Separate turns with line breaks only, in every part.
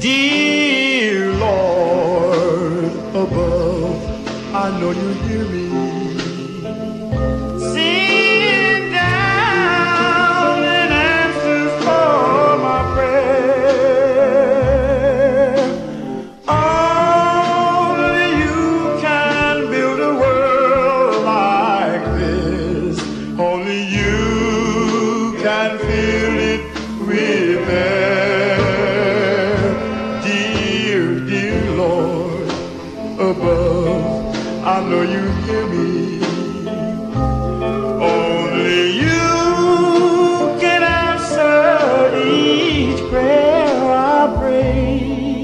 Dear Lord above, I know you hear me. Sing down and answers for my prayer. Only you can build a world like this. Only you can fill it with air. Dear Lord above, I know you hear me. Only you can answer each prayer I pray.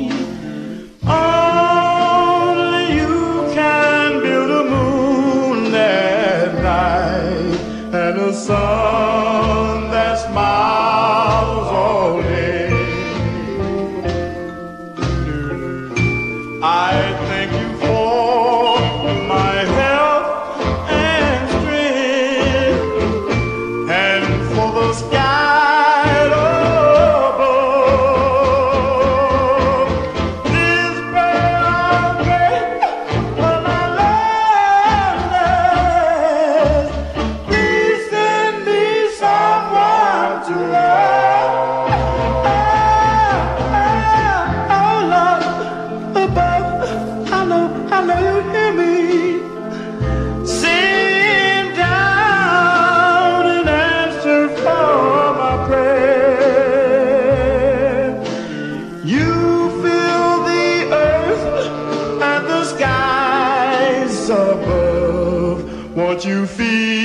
Only you can build a moon at night and a sun that smiles all day. I thank you for my health and strength, and for the sky above. This prayer I pray for my loneliness. Please send me someone to love. Oh Lord above, I know you hear me. Sing down and answer for my prayer. You fill the earth and the skies above. Won't you feel